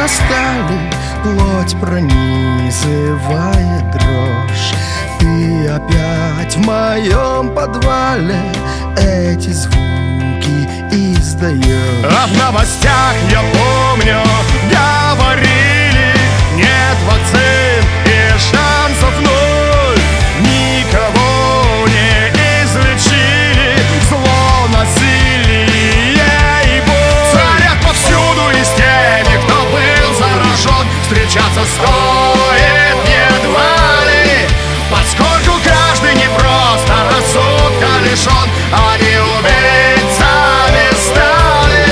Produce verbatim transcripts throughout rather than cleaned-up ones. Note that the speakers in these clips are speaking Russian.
настали, плоть пронизывает дрожь. Ты опять в моем подвале эти звуки издаешь. А в новостях, я помню, говорили: нет вакцин и шансов ноль. Никого не излечили, зло, насилие и боль. Царят повсюду и с теми, кто был заражен. Встречаться стоит едва ли, поскольку каждый не просто рассудка лишен. Они убийцами стали.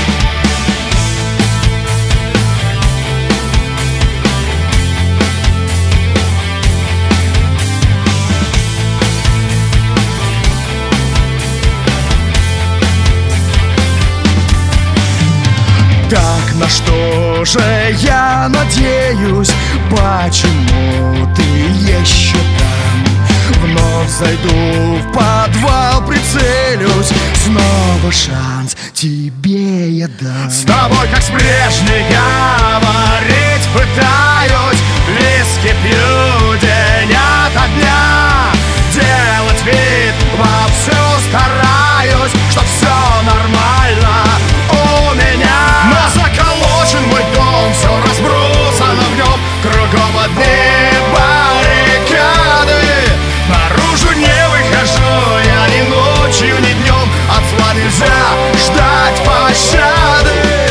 Так на что же я надеюсь? Почему ты еще там? Вновь зайду в подвал, прицелюсь. Снова шанс тебе я дам. С тобой, как с прежней, говорить пытаюсь. Виски пью день ото дня, делать вид вовсю стараюсь, что все нормально у меня. Но заколочен мой дом, все разбросано в нем. Кругом одни баррикады. Наружу не выхожу я ни ночью, ни днем. От зла нельзя ждать пощады.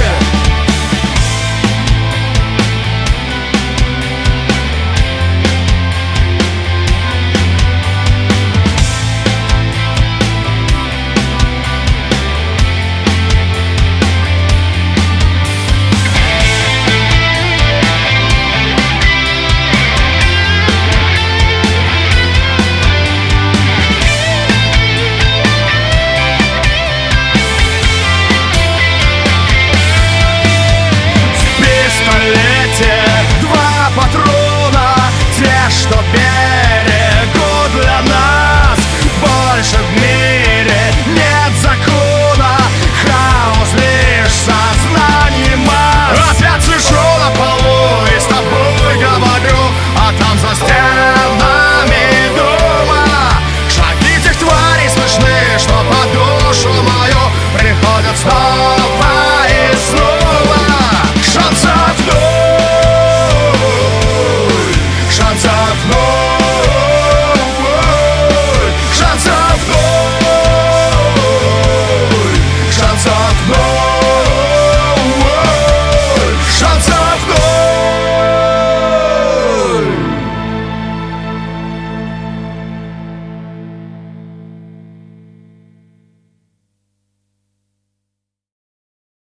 Два патрона, те, что берегут для нас. Больше в мире нет закона, хаос лишь сознание масс. Опять сижу на полу и с тобой говорю, а там за стенами дома шаги тех тварей слышны, что по душу